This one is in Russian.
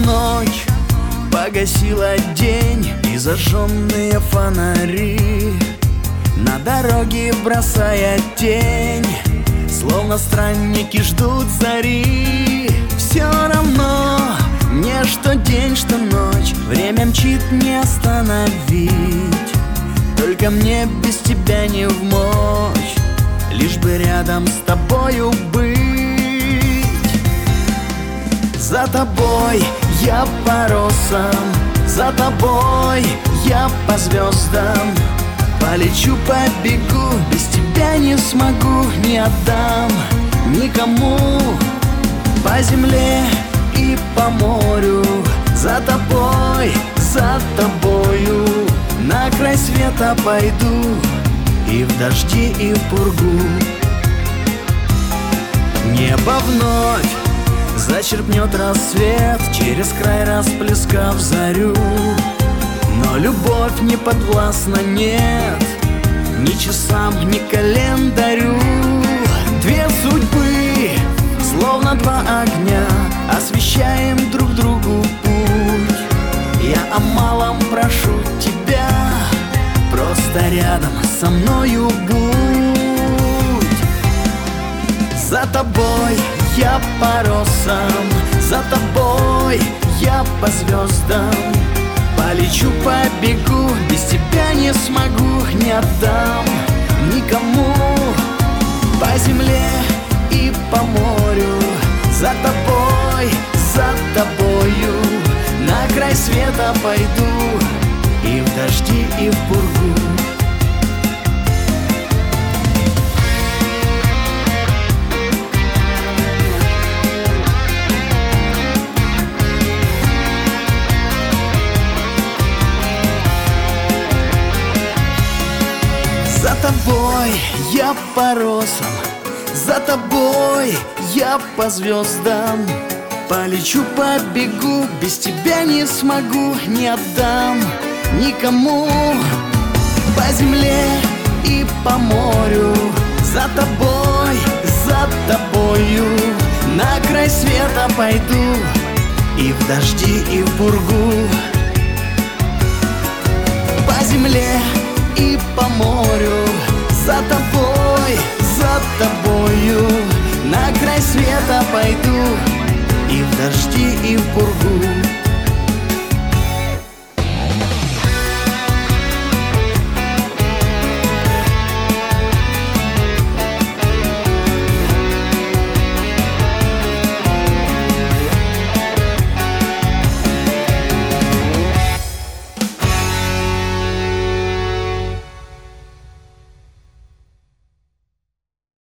ночь погасила день и зажженные фонари, на дороге бросая тень, словно странники ждут зари. Все равно мне, что день, что ночь, время мчит, не остановить. Только мне без тебя не вмочь, лишь бы рядом с тобою быть. За тобой я по росам, за тобой я по звездам. Полечу, побегу, без тебя не смогу, не отдам никому. По земле и по морю, за тобой, за тобою, на край света пойду, и в дожди, и в пургу. Небо вновь зачерпнет рассвет, через край расплескав зарю. Но любовь не подвластна, нет, ни часам, ни календарю. Две судьбы, словно два огня, освещаем друг другу путь. Я о малом прошу тебя, просто рядом со мною будь. За тобой я по росам, за тобой я по звездам. Полечу, побегу, без тебя не смогу, не отдам никому. По земле и по морю, за тобой, за тобою, на край света пойду, и в дожди, и в пургу. За тобой я по росам, за тобой я по звездам. Полечу, побегу, без тебя не смогу, не отдам никому. По земле и по морю, за тобой, за тобою, на край света пойду, и в дожди, и в пургу. По земле и по морю, за тобой, за тобою, на край света пойду, и в дожди, и в пургу.